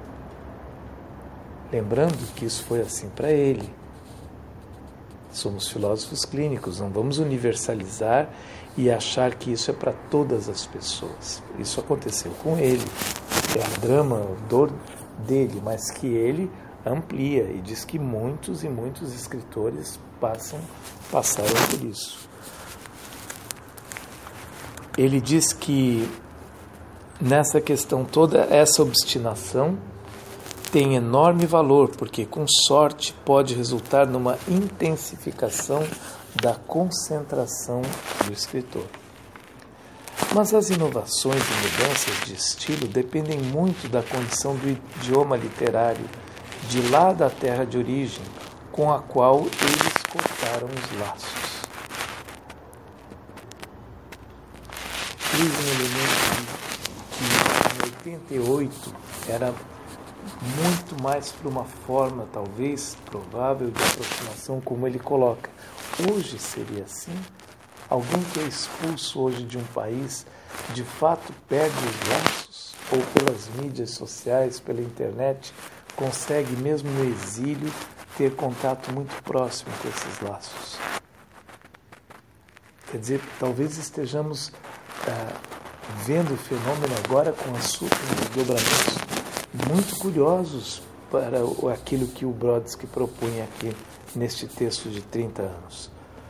Lembrando que isso foi assim para ele. Somos filósofos clínicos, não vamos universalizar e achar que isso é para todas as pessoas. Isso aconteceu com ele, é um drama, dor dele, mas que ele amplia e diz que muitos e muitos escritores passaram por isso. Ele diz que nessa questão toda, essa obstinação tem enorme valor, porque com sorte pode resultar numa intensificação da concentração do escritor. Mas as inovações e mudanças de estilo dependem muito da condição do idioma literário de lá da terra de origem, com a qual eles cortaram os laços. Eis um elemento que em 88 era muito mais para uma forma, talvez, provável de aproximação, como ele coloca. Hoje seria assim? Alguém que é expulso hoje de um país, de fato perde os laços? Ou pelas mídias sociais, pela internet, consegue, mesmo no exílio, ter contato muito próximo com esses laços? Quer dizer, talvez estejamos vendo o fenômeno agora com os desdobramentos muito curiosos para aquilo que o Brodsky propõe aqui neste texto de 30 anos.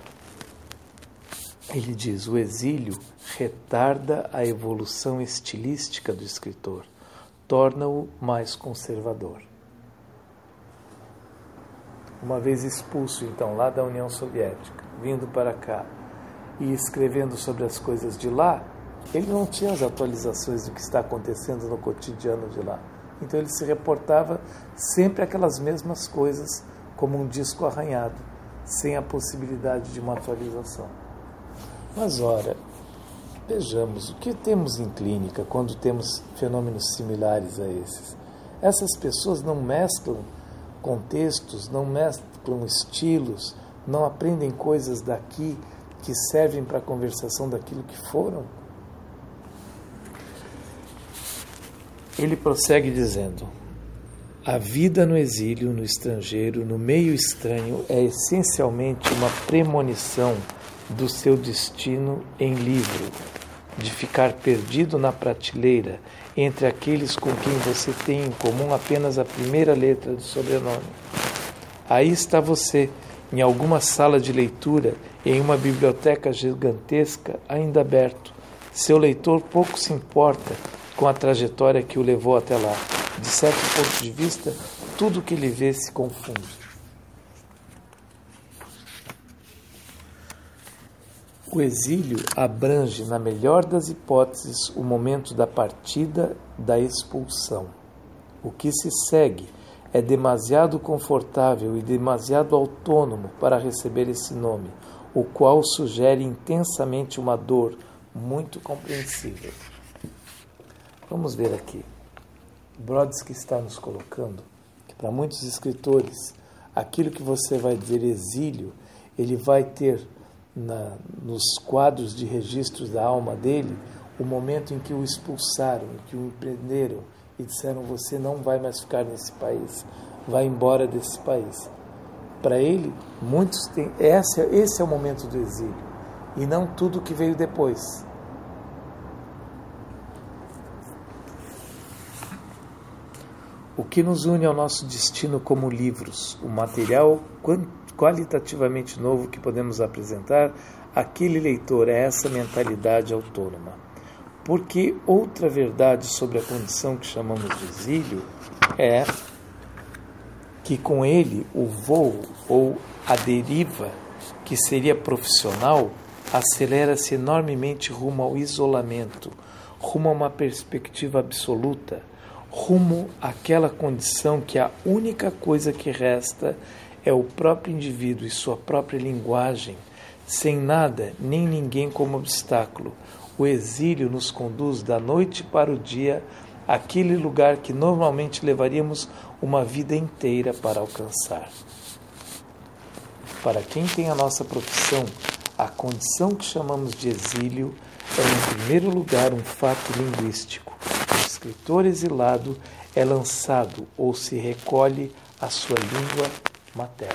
Ele diz, o exílio retarda a evolução estilística do escritor, torna-o mais conservador. Uma vez expulso, então, lá da União Soviética, vindo para cá e escrevendo sobre as coisas de lá, ele não tinha as atualizações do que está acontecendo no cotidiano de lá. Então ele se reportava sempre aquelas mesmas coisas, como um disco arranhado, sem a possibilidade de uma atualização. Mas ora, Vejamos, o que temos em clínica quando temos fenômenos similares a esses? Essas pessoas não mesclam contextos, não mesclam estilos, não aprendem coisas daqui que servem para a conversação daquilo que foram. Ele prossegue dizendo: a vida no exílio, no estrangeiro, no meio estranho, é essencialmente uma premonição do seu destino em livro, de ficar perdido na prateleira entre aqueles com quem você tem em comum apenas a primeira letra do sobrenome. Aí está você, em alguma sala de leitura, em uma biblioteca gigantesca ainda aberto. Seu leitor pouco se importa com a trajetória que o levou até lá. De certo ponto de vista, tudo que ele vê se confunde. O exílio abrange, na melhor das hipóteses, o momento da partida, da expulsão. O que se segue é demasiado confortável e demasiado autônomo para receber esse nome, o qual sugere intensamente uma dor muito compreensível. Vamos ver aqui. Brodsky está nos colocando que, para muitos escritores, aquilo que você vai dizer exílio, ele vai ter nos quadros de registros da alma dele o momento em que o expulsaram, em que o prenderam e disseram: você não vai mais ficar nesse país, vai embora desse país. Para ele, muitos têm esse é o momento do exílio e não tudo que veio depois. O que nos une ao nosso destino como livros, o material qualitativamente novo que podemos apresentar àquele leitor é essa mentalidade autônoma. Porque outra verdade sobre a condição que chamamos de exílio é que com ele o voo ou a deriva, que seria profissional, acelera-se enormemente rumo ao isolamento, rumo a uma perspectiva absoluta, rumo àquela condição que a única coisa que resta é o próprio indivíduo e sua própria linguagem, sem nada nem ninguém como obstáculo. O exílio nos conduz da noite para o dia àquele lugar que normalmente levaríamos uma vida inteira para alcançar. Para quem tem a nossa profissão, a condição que chamamos de exílio é, em primeiro lugar, um fato linguístico. O escritor exilado é lançado ou se recolhe à sua língua materna.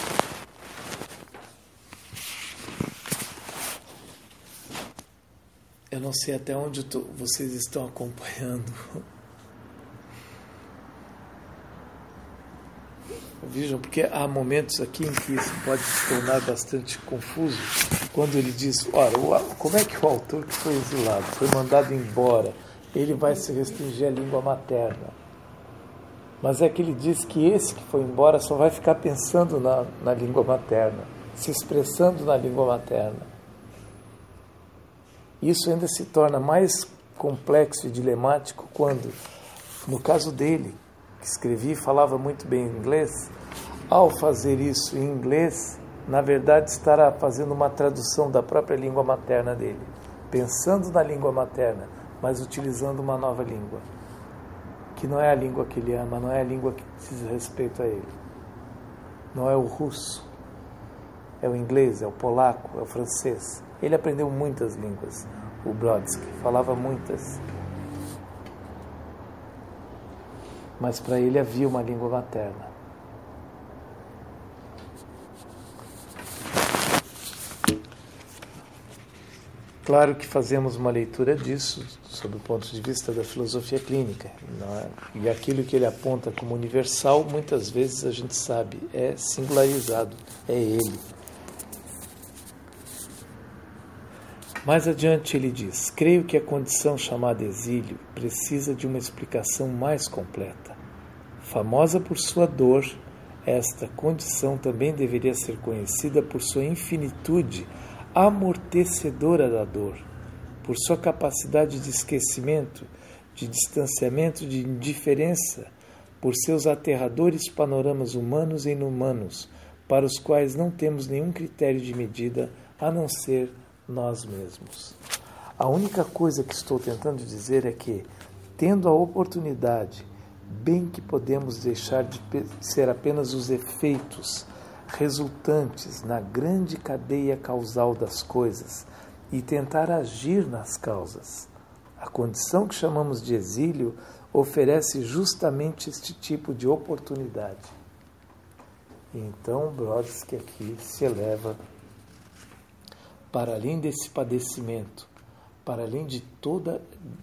Eu não sei até onde vocês estão acompanhando. Vejam, porque há momentos aqui em que isso pode se tornar bastante confuso. Quando ele diz: ora, como é que o autor que foi exilado, foi mandado embora, ele vai se restringir à língua materna? Mas é que ele diz que esse que foi embora só vai ficar pensando na língua materna, se expressando na língua materna. Isso ainda se torna mais complexo e dilemático quando, no caso dele, que escrevia e falava muito bem inglês, ao fazer isso em inglês, na verdade estará fazendo uma tradução da própria língua materna dele, pensando na língua materna, mas utilizando uma nova língua, que não é a língua que ele ama, não é a língua que diz respeito a ele. Não é o russo, é o inglês, é o polaco, é o francês. Ele aprendeu muitas línguas, o Brodsky, falava muitas. Mas para ele havia uma língua materna. Claro que fazemos uma leitura disso sob o ponto de vista da filosofia clínica, não é? E aquilo que ele aponta como universal, muitas vezes a gente sabe, é singularizado, é ele. Mais adiante ele diz: creio que a condição chamada exílio precisa de uma explicação mais completa. Famosa por sua dor, esta condição também deveria ser conhecida por sua infinitude amortecedora da dor, por sua capacidade de esquecimento, de distanciamento, de indiferença, por seus aterradores panoramas humanos e inumanos, para os quais não temos nenhum critério de medida a não ser nós mesmos. A única coisa que estou tentando dizer é que, tendo a oportunidade, bem que podemos deixar de ser apenas os efeitos resultantes na grande cadeia causal das coisas e tentar agir nas causas. A condição que chamamos de exílio oferece justamente este tipo de oportunidade. Então, Brodsky aqui se eleva para além desse padecimento, para além de toda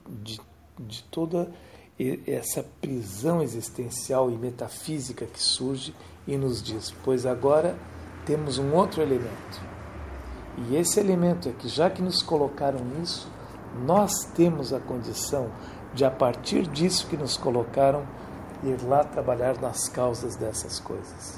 essa prisão existencial e metafísica que surge e nos diz, pois agora temos um outro elemento. E esse elemento é que, já que nos colocaram nisso, nós temos a condição de, a partir disso que nos colocaram, ir lá trabalhar nas causas dessas coisas.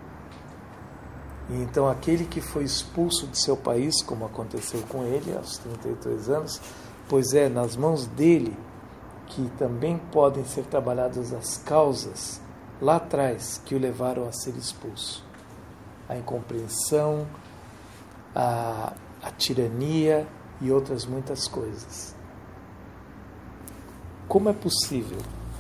E então aquele que foi expulso de seu país, como aconteceu com ele aos 32 anos, pois é nas mãos dele que também podem ser trabalhadas as causas lá atrás que o levaram a ser expulso. A incompreensão, a tirania e outras muitas coisas. Como é possível?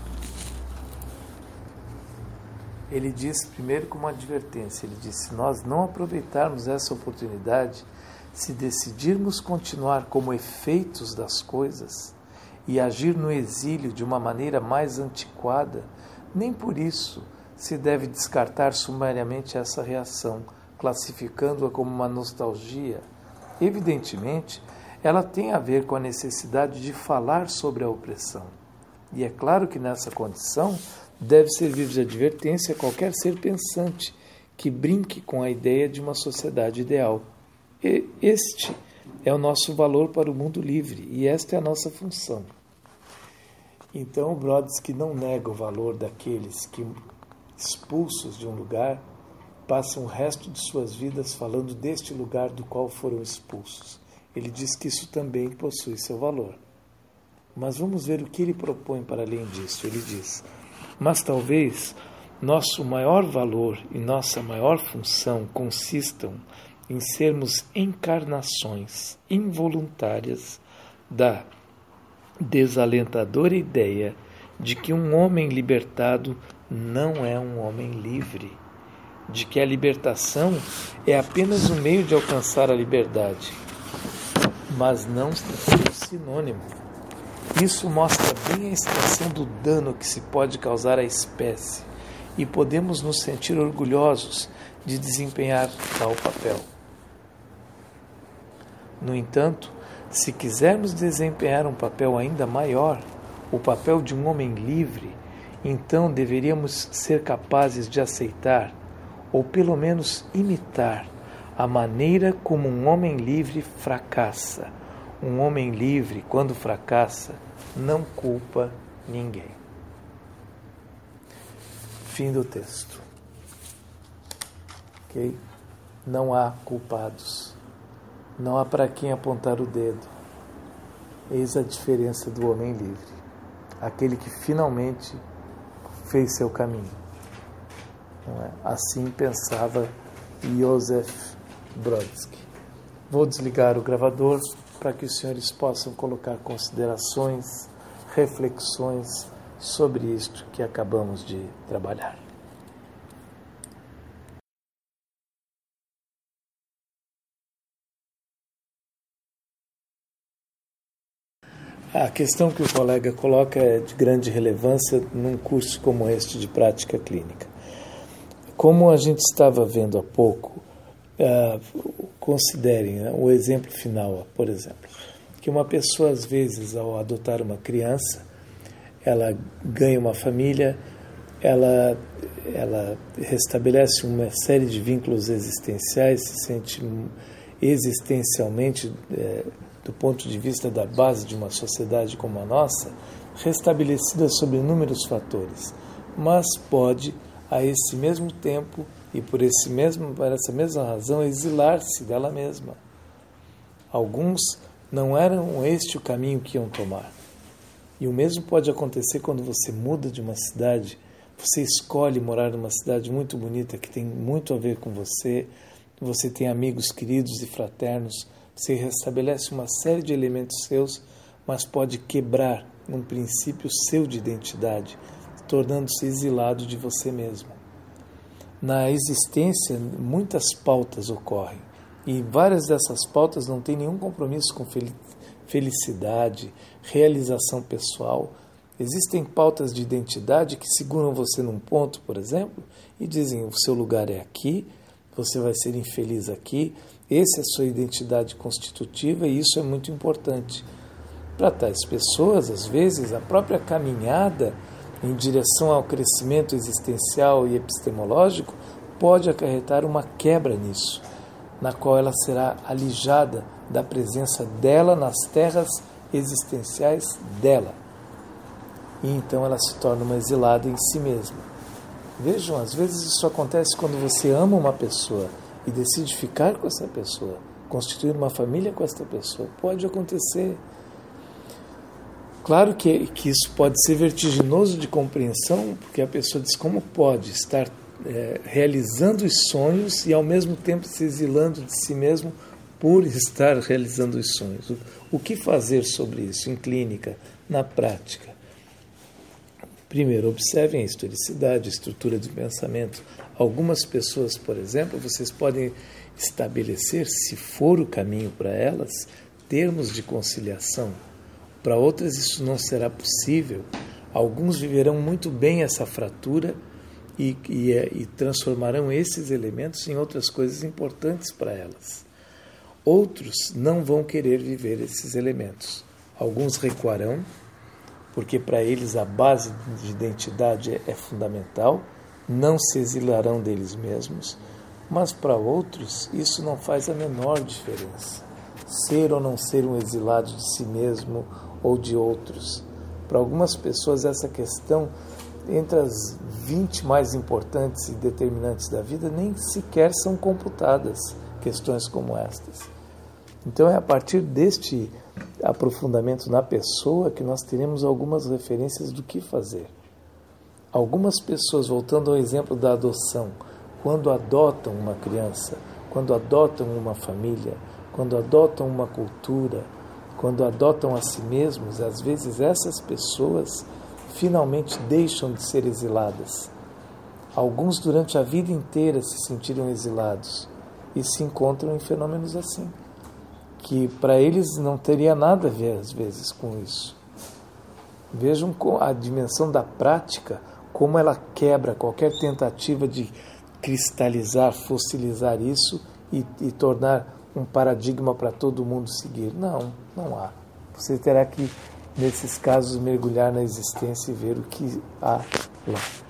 Ele diz primeiro como advertência, ele diz, se nós não aproveitarmos essa oportunidade, se decidirmos continuar como efeitos das coisas e agir no exílio de uma maneira mais antiquada, nem por isso se deve descartar sumariamente essa reação, classificando-a como uma nostalgia. Evidentemente, ela tem a ver com a necessidade de falar sobre a opressão. E é claro que nessa condição deve servir de advertência a qualquer ser pensante que brinque com a ideia de uma sociedade ideal. Este é o nosso valor para o mundo livre e esta é a nossa função. Então, Brodsky não nega o valor daqueles que, expulsos de um lugar, passam o resto de suas vidas falando deste lugar do qual foram expulsos. Ele diz que isso também possui seu valor. Mas vamos ver o que ele propõe para além disso. Ele diz, mas talvez nosso maior valor e nossa maior função consistam em sermos encarnações involuntárias da desalentadora ideia de que um homem libertado não é um homem livre, de que a libertação é apenas um meio de alcançar a liberdade, mas não sinônimo. Isso mostra bem a extensão do dano que se pode causar à espécie e podemos nos sentir orgulhosos de desempenhar tal papel. No entanto, se quisermos desempenhar um papel ainda maior, o papel de um homem livre, então deveríamos ser capazes de aceitar, ou pelo menos imitar, a maneira como um homem livre fracassa. Um homem livre, quando fracassa, não culpa ninguém. Fim do texto. Ok? Não há culpados. Não há para quem apontar o dedo. Eis a diferença do homem livre. Aquele que finalmente fez seu caminho. Não é? Assim pensava Joseph Brodsky. Vou desligar o gravador para que os senhores possam colocar considerações, reflexões sobre isto que acabamos de trabalhar. A questão que o colega coloca é de grande relevância num curso como este de prática clínica. Como a gente estava vendo há pouco, considerem, né, o exemplo final, por exemplo, que uma pessoa, às vezes, ao adotar uma criança, ela ganha uma família, ela restabelece uma série de vínculos existenciais, se sente existencialmente, do ponto de vista da base de uma sociedade como a nossa, restabelecida sobre inúmeros fatores, mas pode, a esse mesmo tempo e por essa mesma razão, exilar-se dela mesma. Alguns não eram este o caminho que iam tomar. E o mesmo pode acontecer quando você muda de uma cidade, você escolhe morar numa cidade muito bonita, que tem muito a ver com você, você tem amigos queridos e fraternos, Você restabelece uma série de elementos seus, mas pode quebrar um princípio seu de identidade, tornando-se exilado de você mesmo. Na existência, muitas pautas ocorrem, e várias dessas pautas não têm nenhum compromisso com felicidade, realização pessoal. Existem pautas de identidade que seguram você num ponto, por exemplo, e dizem: o seu lugar é aqui, você vai ser infeliz aqui, essa é a sua identidade constitutiva, e isso é muito importante. Para tais pessoas, às vezes, a própria caminhada em direção ao crescimento existencial e epistemológico pode acarretar uma quebra nisso, na qual ela será alijada da presença dela nas terras existenciais dela. E então ela se torna uma exilada em si mesma. Vejam, às vezes isso acontece quando você ama uma pessoa e decide ficar com essa pessoa, constituir uma família com essa pessoa. Pode acontecer. Claro que isso pode ser vertiginoso de compreensão, porque a pessoa diz: como pode estar realizando os sonhos e ao mesmo tempo se exilando de si mesmo por estar realizando os sonhos? O que fazer sobre isso em clínica, na prática? Primeiro, observem a historicidade, a estrutura do pensamento. Algumas pessoas, por exemplo, vocês podem estabelecer, se for o caminho para elas, termos de conciliação. Para outras isso não será possível. Alguns viverão muito bem essa fratura e transformarão esses elementos em outras coisas importantes para elas. Outros não vão querer viver esses elementos. Alguns recuarão, porque para eles a base de identidade é fundamental, não se exilarão deles mesmos, mas para outros isso não faz a menor diferença. Ser ou não ser um exilado de si mesmo ou de outros. Para algumas pessoas essa questão, entre as 20 mais importantes e determinantes da vida, nem sequer são computadas questões como estas. Então é a partir deste aprofundamento na pessoa que nós teremos algumas referências do que fazer. Algumas pessoas, voltando ao exemplo da adoção, quando adotam uma criança, quando adotam uma família, quando adotam uma cultura, quando adotam a si mesmos, às vezes essas pessoas finalmente deixam de ser exiladas. Alguns durante a vida inteira se sentiram exilados e se encontram em fenômenos assim, que para eles não teria nada a ver às vezes com isso. Vejam a dimensão da prática, como ela quebra qualquer tentativa de cristalizar, fossilizar isso e tornar um paradigma para todo mundo seguir. Não há. Você terá que, nesses casos, mergulhar na existência e ver o que há lá.